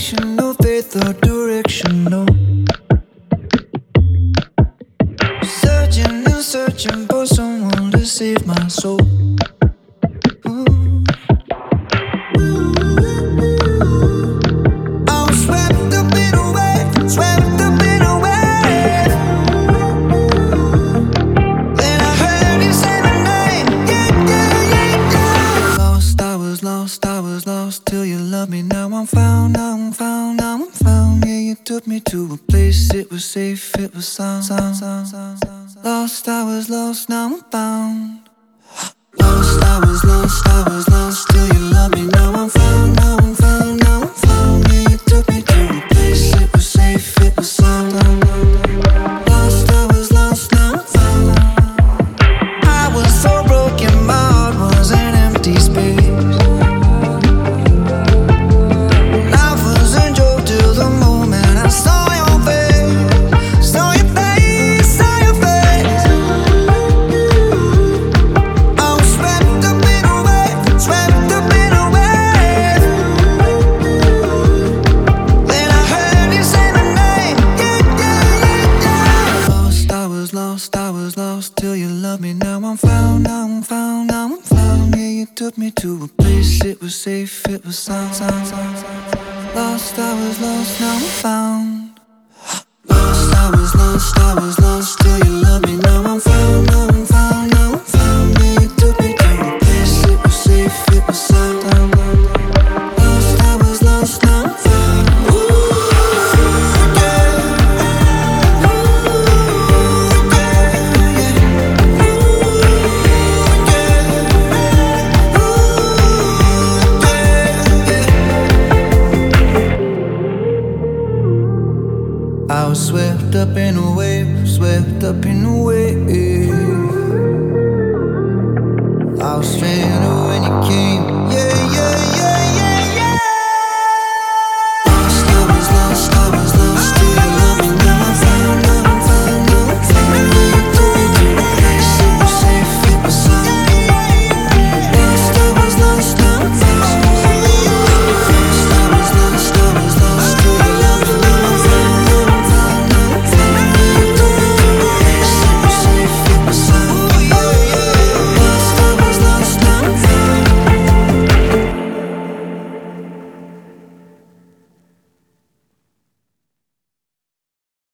connection, no faith or direction, no. Searching and searching for someone to save my soul. Ooh. I was swept up in a wave, swept up in a wave. Then I heard you say my name, yeah, yeah, yeah, yeah. Lost, I was lost, I was lost till you loved me. Now I'm found, now I'm found, now I'm found. Yeah, you took me to a place, it was safe, it was sound, sound, sound, sound, sound. Lost, I was lost, now I'm found. Lost, I was lost, I was lost till you loved me. Now I'm found, now I'm found, now I'm found. Yeah, you took me to a place, it was safe, it was sound. Lost, I was lost, now I'm found. I was so broken, my heart was an empty space. Life was a joke till the moment I saw your face, saw your face, saw your face. I was swept up in a wave, swept up in a wave. Then I heard you say my name, yeah, yeah, yeah, yeah. Lost, I was lost, I was lost till you loved me. Now I'm found, now I'm found, now I'm found. Yeah, you took me to a place, it was safe, it was sound, sound, sound, sound. Lost, I was lost, now I'm found. Lost, I was lost, I was lost till you loved me. Now I'm found, now I'm found, now I'm found. Yeah, you took me to a place, it was safe, it was sound. Lost, I was lost, now I'm found. Ooh, yeah. Ooh, yeah, yeah. Ooh, yeah. Ooh, yeah, yeah. I was swept up in a wave, swept up in a wave. I was stranded away.